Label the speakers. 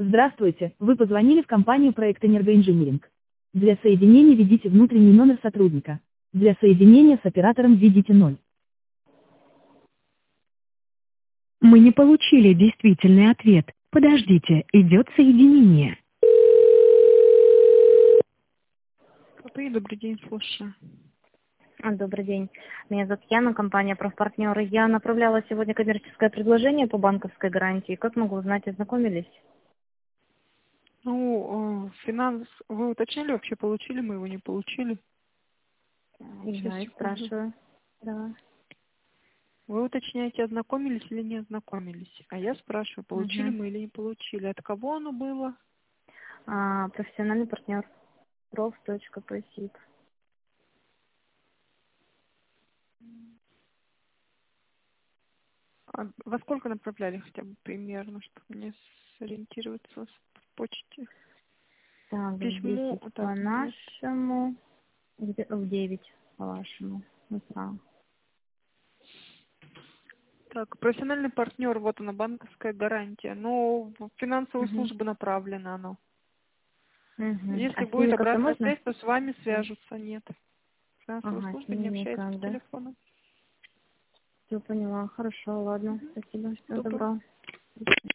Speaker 1: Здравствуйте, вы позвонили в компанию «Проект Энергоинжиниринг». Для соединения введите внутренний номер сотрудника. Для соединения с оператором введите 0. Мы не получили действительный ответ. Подождите, идет соединение.
Speaker 2: Добрый день, слушаю.
Speaker 3: Добрый день. Меня зовут Яна, компания «Профпартнеры». Я направляла сегодня коммерческое предложение по банковской гарантии. Как могу узнать, ознакомились?
Speaker 2: Финанс, вы уточнили вообще, получили мы его, не получили?
Speaker 3: Не знаю, спрашиваю. Да.
Speaker 2: Вы уточняете, ознакомились или не ознакомились. А я спрашиваю, получили мы или не получили. От кого оно было?
Speaker 3: Профессиональный партнер. prof.psip.
Speaker 2: А во сколько направляли хотя бы примерно, чтобы мне сориентироваться в почте?
Speaker 3: Так,
Speaker 2: Письмо.
Speaker 3: в 10 по нашему, в 9 по вашему утра.
Speaker 2: Так, профессиональный партнер, вот она, банковская гарантия. Но в финансовую службу направлено оно. Если
Speaker 3: А с
Speaker 2: будет
Speaker 3: ними как-то
Speaker 2: обратная
Speaker 3: можно?
Speaker 2: связь, то с вами свяжутся. Нет. Финансовая
Speaker 3: С
Speaker 2: служба не
Speaker 3: ними
Speaker 2: общается
Speaker 3: никак,
Speaker 2: по
Speaker 3: да?
Speaker 2: телефону.
Speaker 3: Все поняла. Хорошо, ладно. Спасибо. Всего
Speaker 2: Доброго.
Speaker 3: доброго.